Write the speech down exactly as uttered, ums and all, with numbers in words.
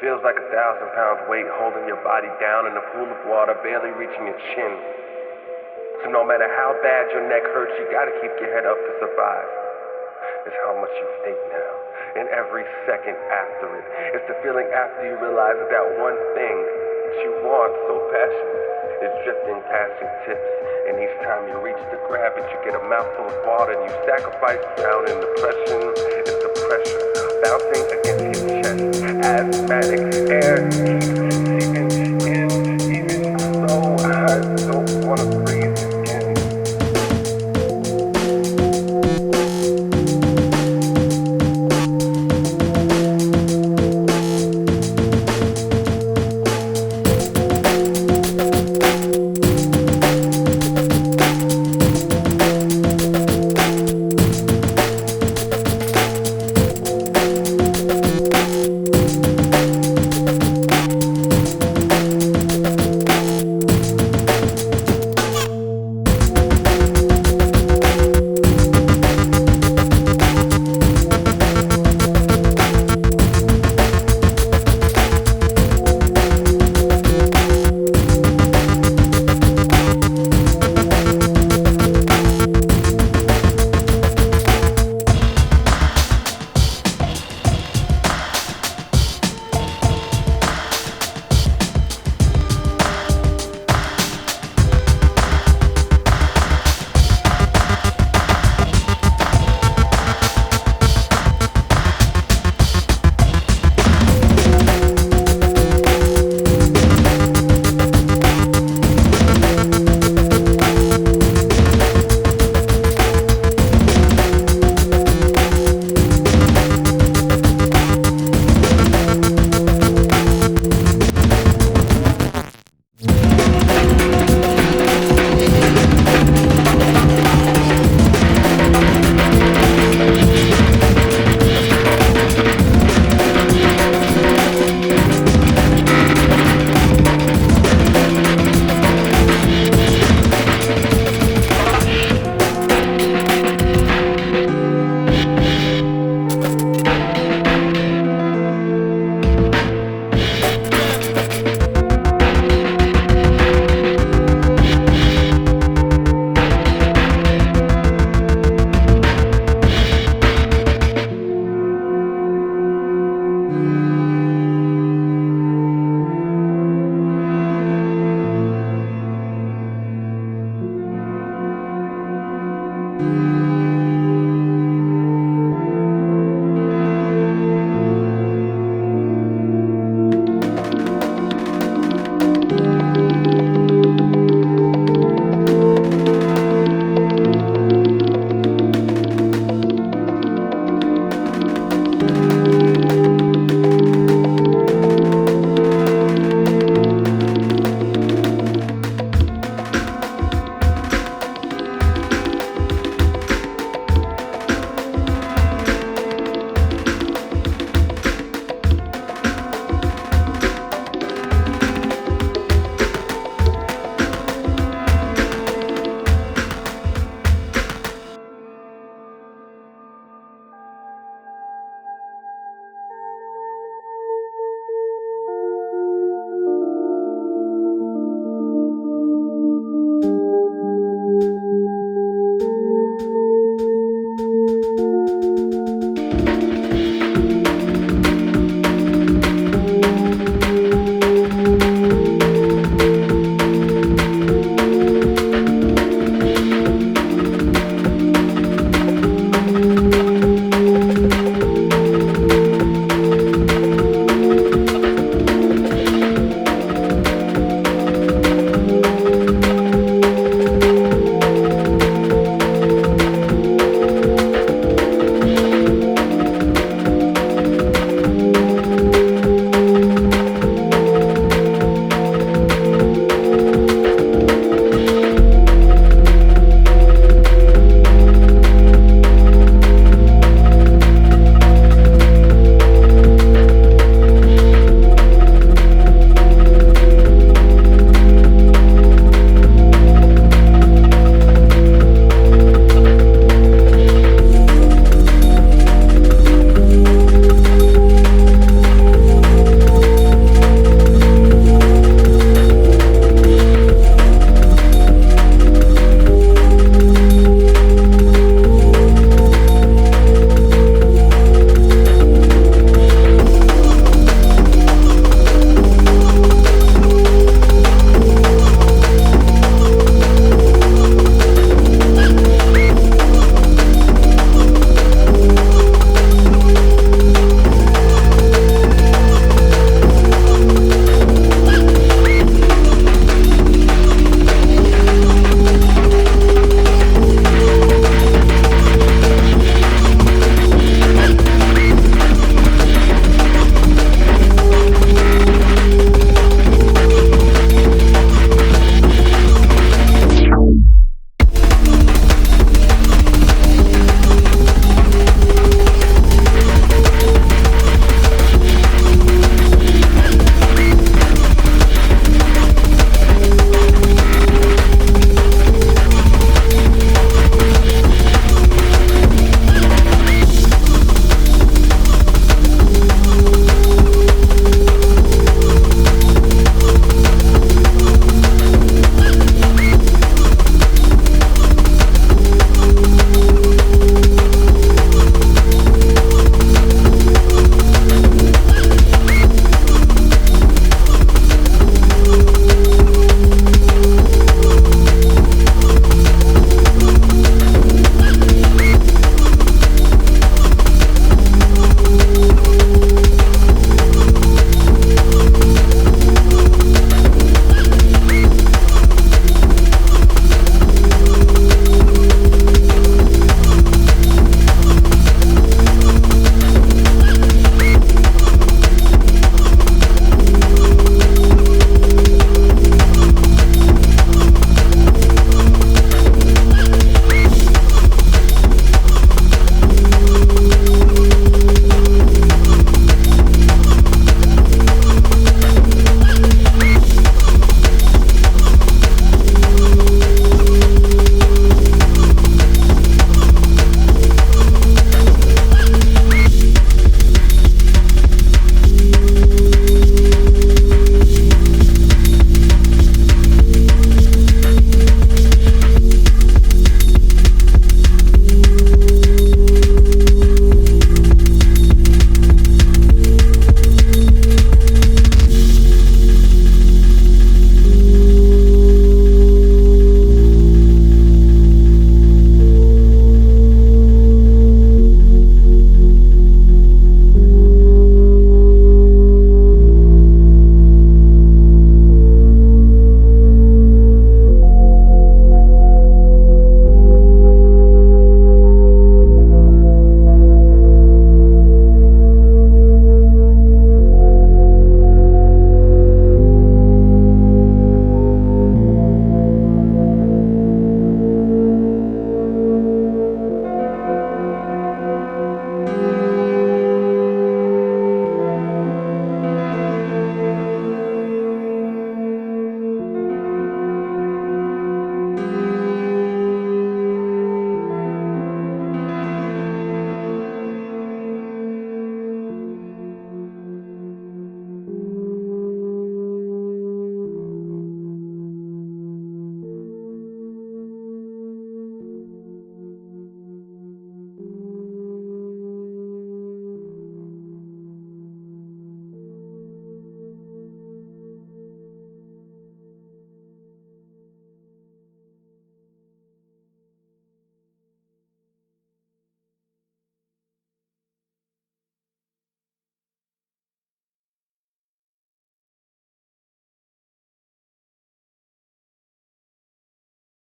feels like a thousand pounds weight holding your body down in a pool of water barely reaching your chin. So no matter how bad your neck hurts, you gotta keep your head up to survive. It's how much you think now, and every second after it. It's the feeling after you realize that that one thing that you want so passionate is drifting past your tips. And each time you reach to grab it, you get a mouthful of water and you sacrifice drowning. Depression is the pressure bouncing against your chest. Asthmatic air keeps seeping in, even though I don't wanna breathe again. you